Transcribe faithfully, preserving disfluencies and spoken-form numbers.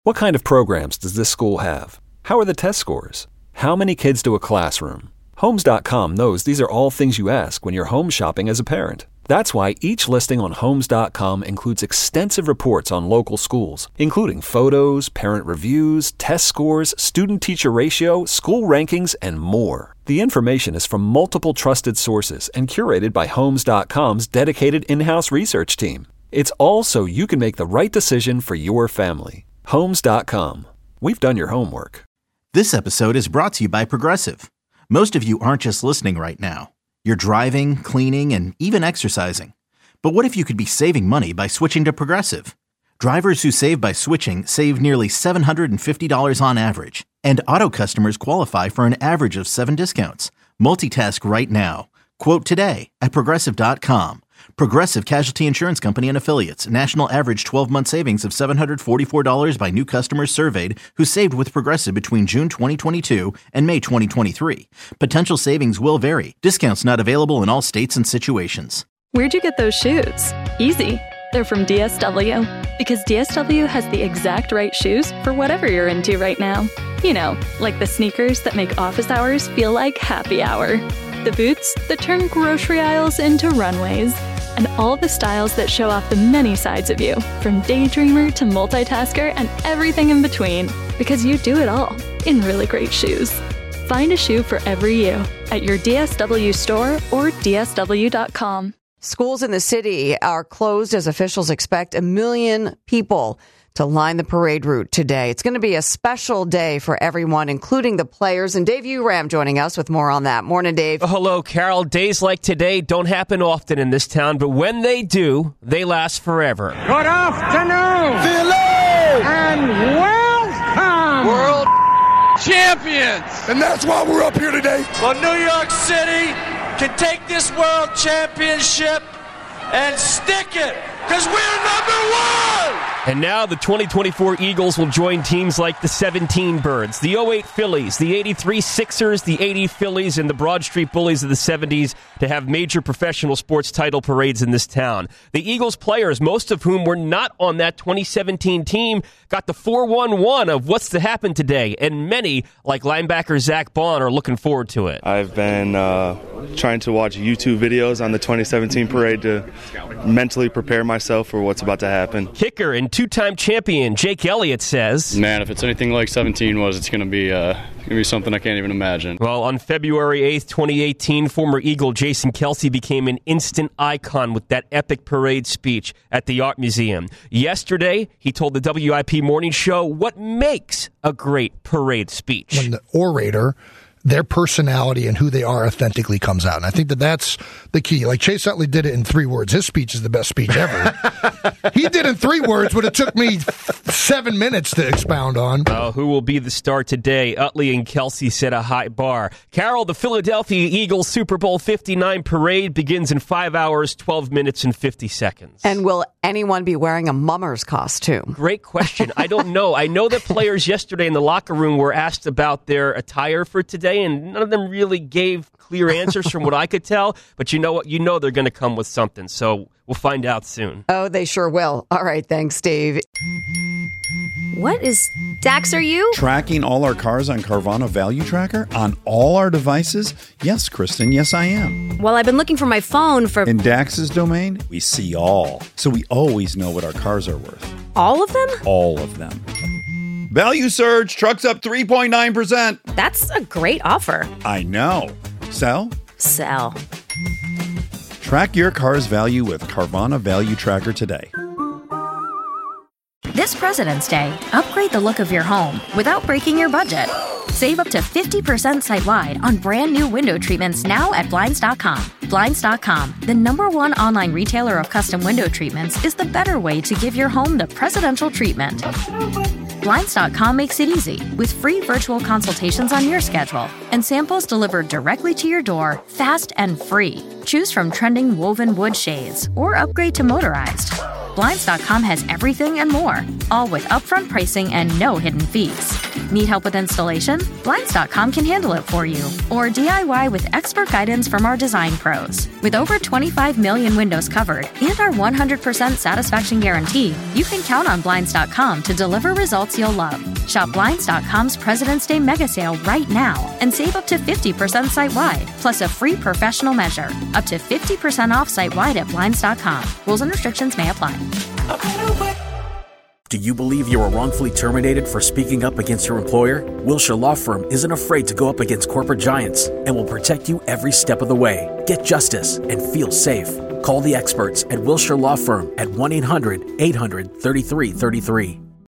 What kind of programs does this school have? How are the test scores? How many kids do a classroom? Homes dot com knows these are all things you ask when you're home shopping as a parent. That's why each listing on Homes dot com includes extensive reports on local schools, including photos, parent reviews, test scores, student-teacher ratio, school rankings, and more. The information is from multiple trusted sources and curated by Homes dot com's dedicated in-house research team. It's all so you can make the right decision for your family. Homes dot com. We've done your homework. This episode is brought to you by Progressive. Most of you aren't just listening right now. You're driving, cleaning, and even exercising. But what if you could be saving money by switching to Progressive? Drivers who save by switching save nearly seven hundred fifty dollars on average. And auto customers qualify for an average of seven discounts. Multitask right now. Quote today at Progressive dot com. Progressive Casualty Insurance Company and Affiliates. National average twelve-month savings of seven hundred forty-four dollars by new customers surveyed who saved with Progressive between June twenty twenty-two and May twenty twenty-three. Potential savings will vary. Discounts not available in all states and situations. Where'd you get those shoes? Easy. They're from D S W. Because D S W has the exact right shoes for whatever you're into right now. You know, like the sneakers that make office hours feel like happy hour. The boots that turn grocery aisles into runways. And all the styles that show off the many sides of you, from daydreamer to multitasker and everything in between, because you do it all in really great shoes. Find a shoe for every you at your D S W store or D S W dot com. Schools in the city are closed as officials expect a million people to line the parade route today. It's going to be a special day for everyone, including the players. And Dave Uram joining us with more on that. Morning, Dave. Oh, hello, Carol. Days like today don't happen often in this town, but when they do, they last forever. Good afternoon. Hello. And welcome. World champions. And that's why we're up here today. Well, New York City can take this world championship and stick it, because we're number one! And now the twenty twenty-four Eagles will join teams like the seventeen Birds, the oh eight Phillies, the eighty-three Sixers, the eighty Phillies, and the Broad Street Bullies of the seventies to have major professional sports title parades in this town. The Eagles players, most of whom were not on that twenty seventeen team, got the four one one of what's to happen today, and many, like linebacker Zach Bond, are looking forward to it. I've been uh, trying to watch YouTube videos on the twenty seventeen parade to mentally prepare myself for what's about to happen. Kicker and two-time champion Jake Elliott says, "Man, if it's anything like seventeen was, it's going to be uh, going to be something I can't even imagine." Well, on February eighth, twenty eighteen, former Eagle Jason Kelsey became an instant icon with that epic parade speech at the Art Museum. Yesterday, he told the W I P Morning Show what makes a great parade speech. When the orator, their personality and who they are authentically comes out. And I think that that's the key. Like Chase Utley did it in three words. His speech is the best speech ever. He did it in three words, but it took me seven minutes to expound on. Uh, who will be the star today? Utley and Kelsey set a high bar. Carol, the Philadelphia Eagles Super Bowl fifty-nine parade begins in five hours, twelve minutes, and fifty seconds. And will anyone be wearing a mummer's costume? Great question. I don't know. I know that players yesterday in the locker room were asked about their attire for today, and none of them really gave clear answers from what I could tell. But you know what? You know they're going to come with something, so we'll find out soon. Oh, they sure will. All right, thanks, Steve. What is Dax, are you? Tracking all our cars on Carvana Value Tracker on all our devices? Yes, Kristen, yes, I am. Well, I've been looking for my phone for... In Dax's domain, we see all. So we always know what our cars are worth. All of them? All of them. Value surge, trucks up three point nine percent. That's a great offer. I know. Sell? Sell. Track your car's value with Carvana Value Tracker today. This President's Day, upgrade the look of your home without breaking your budget. Save up to fifty percent site-wide on brand new window treatments now at Blinds dot com. Blinds dot com, the number one online retailer of custom window treatments, is the better way to give your home the presidential treatment. Blinds dot com makes it easy with free virtual consultations on your schedule and samples delivered directly to your door, fast and free. Choose from trending woven wood shades or upgrade to motorized. Blinds dot com has everything and more, all with upfront pricing and no hidden fees. Need help with installation? Blinds dot com can handle it for you. Or D I Y with expert guidance from our design pros. With over twenty-five million windows covered and our one hundred percent satisfaction guarantee, you can count on Blinds dot com to deliver results you'll love. Shop Blinds dot com's President's Day mega sale right now and save up to fifty percent site-wide, plus a free professional measure. Up to fifty percent off site-wide at Blinds dot com. Rules and restrictions may apply. Do you believe you were wrongfully terminated for speaking up against your employer? Wilshire Law Firm isn't afraid to go up against corporate giants and will protect you every step of the way. Get justice and feel safe. Call the experts at Wilshire Law Firm at one eight hundred eight hundred thirty-three thirty-three.